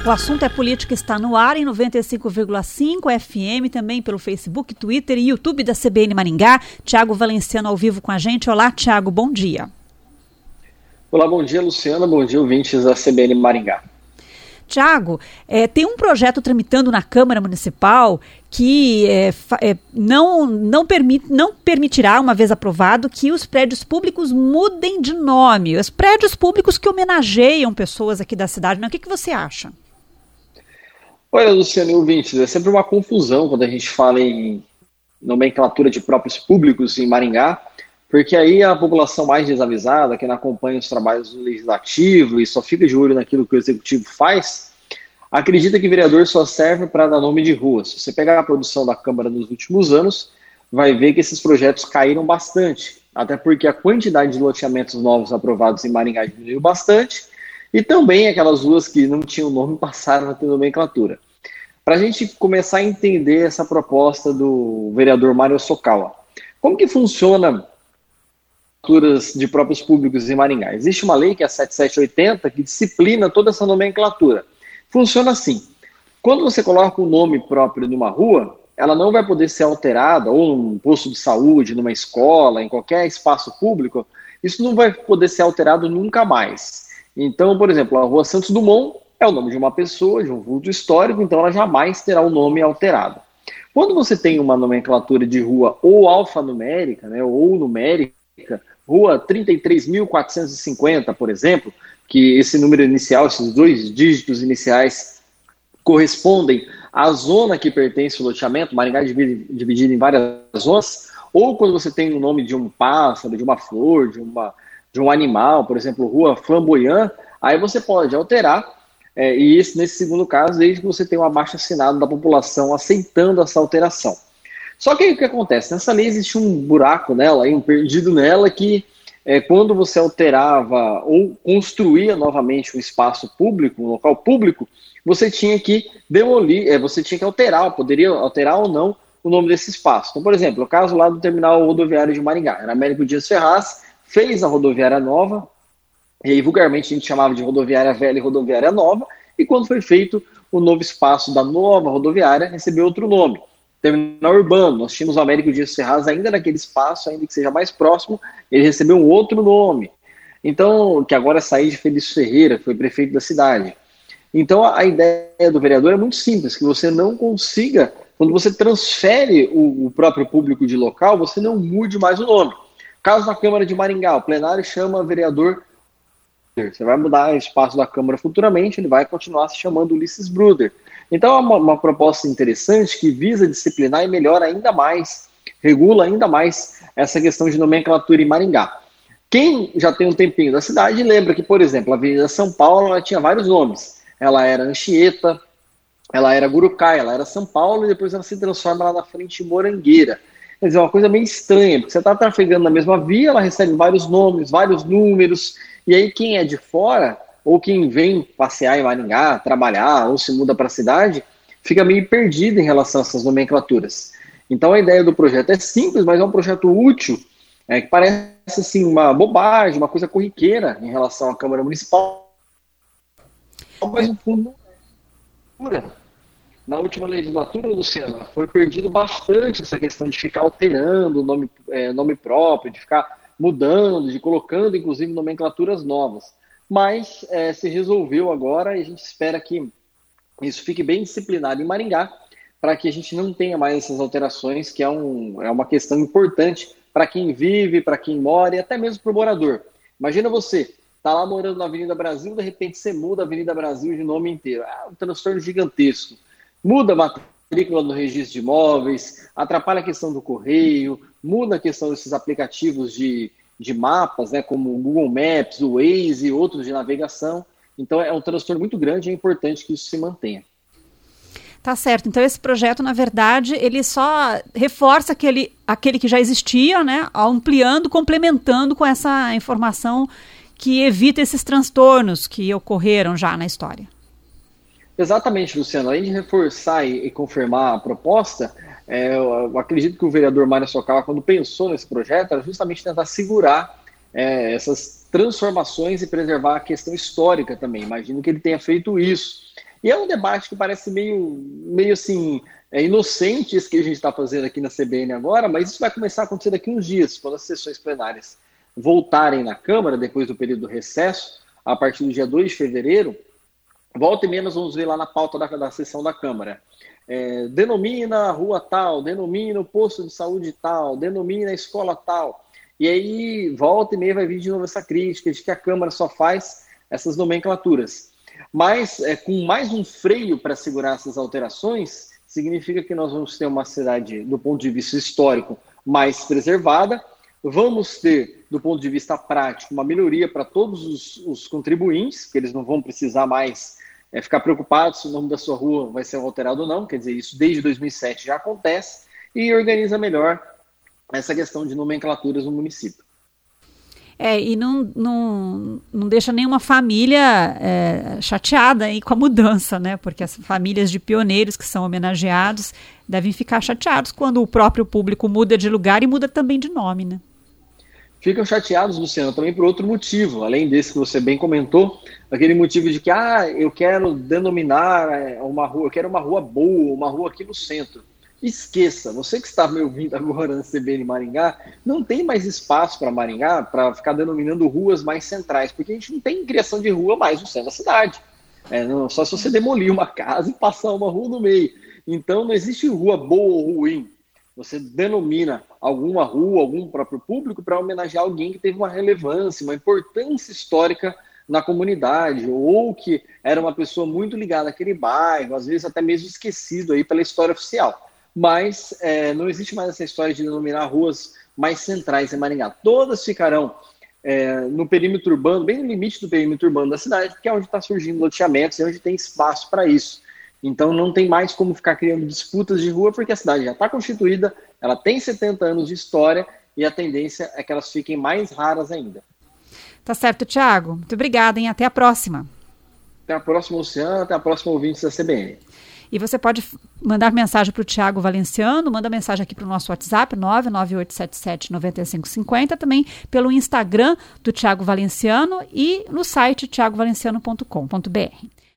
O assunto é política, está no ar em 95,5 FM, também pelo Facebook, Twitter e YouTube da CBN Maringá. Tiago Valenciano ao vivo com a gente. Olá, Tiago, bom dia. Olá, bom dia, Luciana, bom dia, ouvintes da CBN Maringá. Tiago, tem um projeto tramitando na Câmara Municipal que não permitirá, uma vez aprovado, que os prédios públicos mudem de nome. Os prédios públicos que homenageiam pessoas aqui da cidade, né? O que você acha? Olha, Luciano e ouvintes, é sempre uma confusão quando a gente fala em nomenclatura de próprios públicos em Maringá, porque aí a população mais desavisada, que não acompanha os trabalhos do Legislativo e só fica de olho naquilo que o Executivo faz, acredita que vereador só serve para dar nome de rua. Se você pegar a produção da Câmara nos últimos anos, vai ver que esses projetos caíram bastante, até porque a quantidade de loteamentos novos aprovados em Maringá diminuiu bastante, e também aquelas ruas que não tinham nome passaram a ter nomenclatura. Para a gente começar a entender essa proposta do vereador Mário Sokawa, como que funciona de próprios públicos em Maringá? Existe uma lei que é a 7780 que disciplina toda essa nomenclatura. Funciona assim: quando você coloca o nome próprio numa rua, ela não vai poder ser alterada, ou num posto de saúde, numa escola, em qualquer espaço público, isso não vai poder ser alterado nunca mais. Então, por exemplo, a Rua Santos Dumont é o nome de uma pessoa, de um vulto histórico, então ela jamais terá o nome alterado. Quando você tem uma nomenclatura de rua ou alfanumérica, né, ou numérica, Rua 33.450, por exemplo, que esse número inicial, esses 2 dígitos iniciais, correspondem à zona que pertence ao loteamento. Maringá é dividido em várias zonas, ou quando você tem o nome de um pássaro, de uma flor, de um animal, por exemplo, Rua Flamboyant, aí você pode alterar, e nesse segundo caso, desde que você tenha um abaixo-assinado da população aceitando essa alteração. Só que aí o que acontece? Nessa lei existe um buraco nela, um perdido nela, que quando você alterava ou construía novamente um espaço público, um local público, você tinha que demolir, você tinha que alterar, poderia alterar ou não o nome desse espaço. Então, por exemplo, o caso lá do terminal rodoviário de Maringá, era Américo Dias Ferraz, fez a rodoviária nova, e aí vulgarmente a gente chamava de rodoviária velha e rodoviária nova, e quando foi feito o novo espaço da nova rodoviária, recebeu outro nome. Terminal urbano, nós tínhamos o Américo Dias Ferraz ainda naquele espaço, ainda que seja mais próximo, ele recebeu um outro nome. Então, que agora é sair de Felício Ferreira, que foi prefeito da cidade. Então, a ideia do vereador é muito simples, que você não consiga, quando você transfere o próprio público de local, você não mude mais o nome. Caso da Câmara de Maringá, o plenário chama vereador, você vai mudar o espaço da Câmara futuramente, ele vai continuar se chamando Ulisses Bruder. Então é uma proposta interessante que visa disciplinar e melhora ainda mais, regula ainda mais essa questão de nomenclatura em Maringá. Quem já tem um tempinho da cidade lembra que, por exemplo, a Avenida São Paulo ela tinha vários nomes. Ela era Anchieta, ela era Gurucai, ela era São Paulo e depois ela se transforma lá na frente em Morangueira. Quer dizer, é uma coisa meio estranha, porque você está trafegando na mesma via, ela recebe vários nomes, vários números, e aí quem é de fora, ou quem vem passear em Maringá, trabalhar, ou se muda para a cidade, fica meio perdido em relação a essas nomenclaturas. Então a ideia do projeto é simples, mas é um projeto útil, que parece assim, uma bobagem, uma coisa corriqueira em relação à Câmara Municipal, mas no fundo na última legislatura, Luciana, foi perdido bastante essa questão de ficar alterando o nome próprio, de ficar mudando, de colocando, inclusive, nomenclaturas novas. Mas se resolveu agora e a gente espera que isso fique bem disciplinado em Maringá, para que a gente não tenha mais essas alterações, que é uma questão importante para quem vive, para quem mora e até mesmo para o morador. Imagina você, tá lá morando na Avenida Brasil, de repente você muda a Avenida Brasil de nome inteiro. É um transtorno gigantesco. Muda a matrícula no registro de imóveis, atrapalha a questão do correio, muda a questão desses aplicativos de mapas, né, como o Google Maps, o Waze e outros de navegação. Então é um transtorno muito grande e é importante que isso se mantenha. Tá certo. Então esse projeto, na verdade, ele só reforça aquele que já existia, né, ampliando, complementando com essa informação que evita esses transtornos que ocorreram já na história. Exatamente, Luciano. Além de reforçar e confirmar a proposta, eu acredito que o vereador Mário Sokawa, quando pensou nesse projeto, era justamente tentar segurar essas transformações e preservar a questão histórica também. Imagino que ele tenha feito isso. E é um debate que parece meio assim, inocente esse que a gente está fazendo aqui na CBN agora, mas isso vai começar a acontecer daqui uns dias, quando as sessões plenárias voltarem na Câmara, depois do período do recesso, a partir do dia 2 de fevereiro, volta e meia nós vamos ver lá na pauta da sessão da Câmara. Denomina a rua tal, denomina o posto de saúde tal, denomina a escola tal. E aí, volta e meia vai vir de novo essa crítica de que a Câmara só faz essas nomenclaturas. Mas, com mais um freio para segurar essas alterações, significa que nós vamos ter uma cidade, do ponto de vista histórico, mais preservada. Vamos ter, do ponto de vista prático, uma melhoria para todos os contribuintes, que eles não vão precisar mais ficar preocupados se o nome da sua rua vai ser alterado ou não. Quer dizer, isso desde 2007 já acontece, e organiza melhor essa questão de nomenclaturas no município. E não deixa nenhuma família chateada aí com a mudança, né? Porque as famílias de pioneiros que são homenageados devem ficar chateados quando o próprio público muda de lugar e muda também de nome, né? Ficam chateados, Luciano, também por outro motivo, além desse que você bem comentou, aquele motivo de que eu quero denominar uma rua, eu quero uma rua boa, uma rua aqui no centro. Esqueça, você que está me ouvindo agora na CBN Maringá, não tem mais espaço para Maringá para ficar denominando ruas mais centrais, porque a gente não tem criação de rua mais no centro da cidade. Só se você demolir uma casa e passar uma rua no meio. Então não existe rua boa ou ruim. Você denomina alguma rua, algum próprio público para homenagear alguém que teve uma relevância, uma importância histórica na comunidade, ou que era uma pessoa muito ligada àquele bairro, às vezes até mesmo esquecido aí pela história oficial. Mas não existe mais essa história de denominar ruas mais centrais em Maringá. Todas ficarão no perímetro urbano, bem no limite do perímetro urbano da cidade, que é onde está surgindo loteamentos e onde tem espaço para isso. Então não tem mais como ficar criando disputas de rua, porque a cidade já está constituída, ela tem 70 anos de história e a tendência é que elas fiquem mais raras ainda. Tá certo, Thiago. Muito obrigada, hein? Até a próxima. Até a próxima, Luciano. Até a próxima, ouvintes da CBN. E você pode mandar mensagem para o Thiago Valenciano, manda mensagem aqui para o nosso WhatsApp, 998779550, também pelo Instagram do Thiago Valenciano e no site thiagovalenciano.com.br.